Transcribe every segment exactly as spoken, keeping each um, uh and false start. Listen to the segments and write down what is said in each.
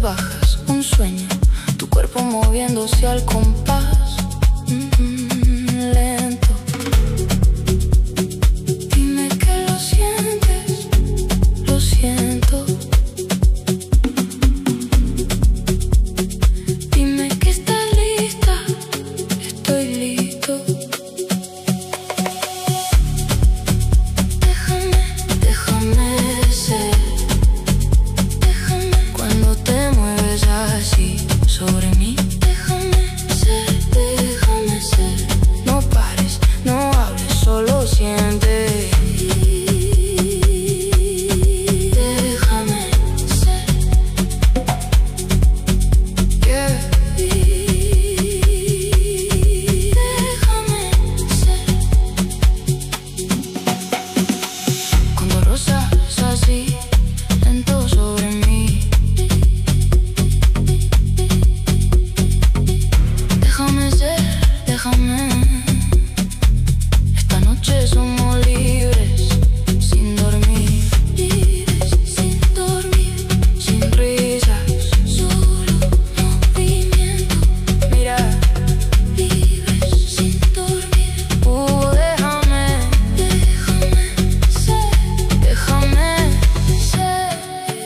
bajas, un sueño, tu cuerpo moviéndose al compás. Mm-hmm, lento. Dime que lo sientes, lo siento. Dime que estás lista, estoy listo. Déjame, déjame ser. Déjame cuando te mueves así sobre mí. Déjame ser, déjame ser. No pares, no hables, solo siente. Déjame ser. Yeah. Déjame ser. Cuando rozas así, lento sobre mí. Déjame ser, déjame. Esta noche somos libres, sin dormir. Libres, sin dormir, sin risas, solo movimiento. Mira, libres, sin dormir. Uh, déjame, déjame ser, déjame ser.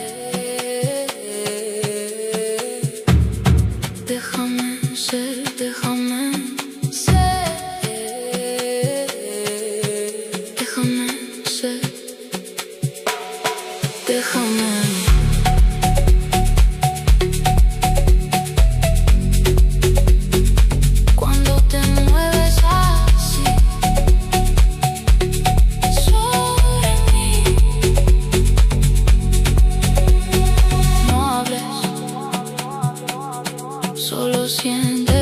Déjame ser, déjame ser. Déjame ser. Déjame. Cuando te mueves así sobre mí, no hables, solo siente.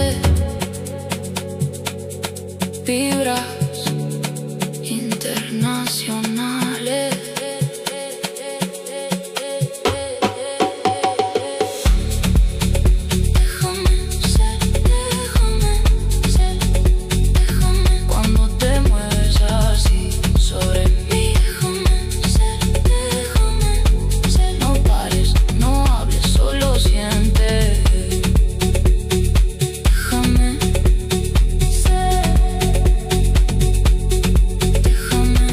Vibras internacionales. Déjame ser, déjame ser. Déjame cuando te mueves así sobre mí. Déjame ser, déjame ser. No pares, no hables, solo siente. Déjame ser. Déjame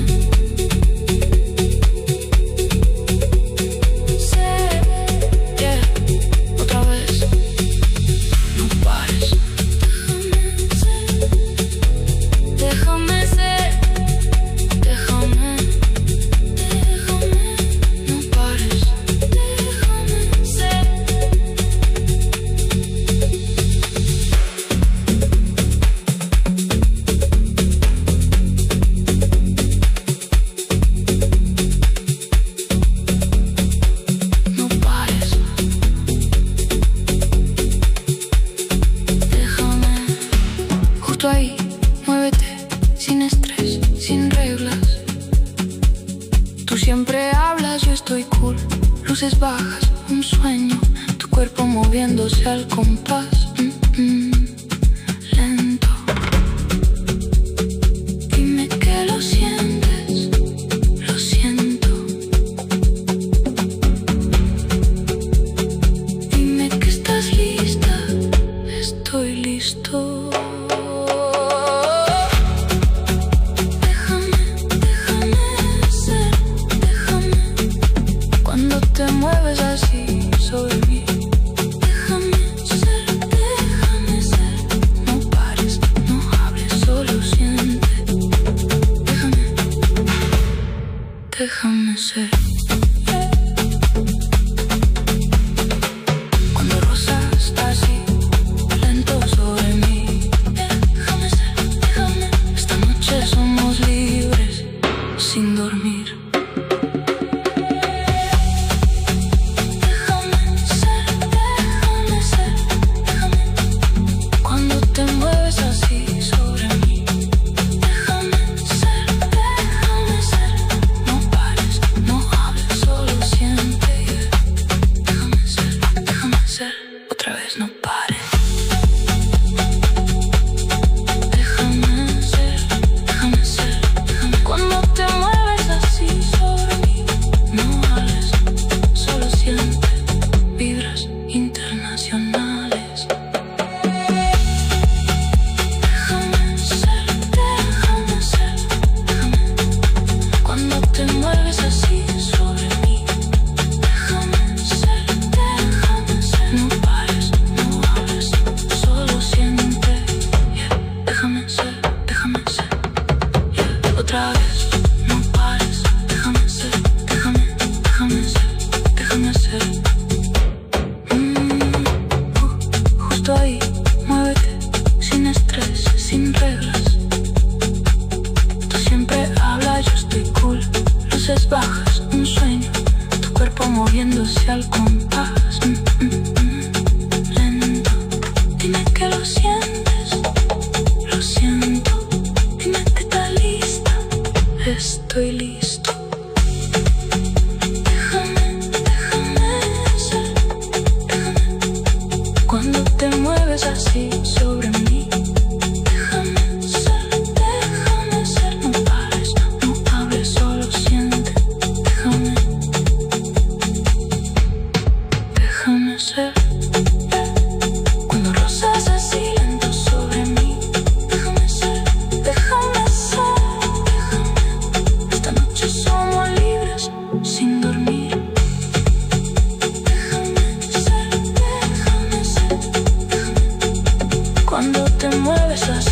ser. Yeah, otra vez. No pares. Déjame ser. Déjame ser. Déjame. Déjame. No pares. Déjame ser. No pares. Déjame. Justo ahí, muévete, sin estrés, sin reglas. Tú siempre hablas, yo estoy cool. Luces bajas, un sueño, tu cuerpo moviéndose al compás. Mm-mm, lento. Dime que lo sientes, lo siento. Dime que estás lista, estoy listo. Déjame, déjame ser, déjame cuando te mueves así sobre mí. Déjame ser, déjame vas. Mm, mm, mm, lento. Dime que lo sientes. Lo siento. Dime que estás lista. Estoy listo. Déjame, déjame ser. Déjame. Cuando te mueves así sobre mí. Déjame ser, déjame ser. No pares, no hables, solo siente. Déjame. Déjame ser. Cuando rozas así lento sobre mí. Déjame ser, déjame ser. Déjame. Esta noche somos libres sin dormir. Déjame ser, déjame ser. Déjame. Cuando te mueves así.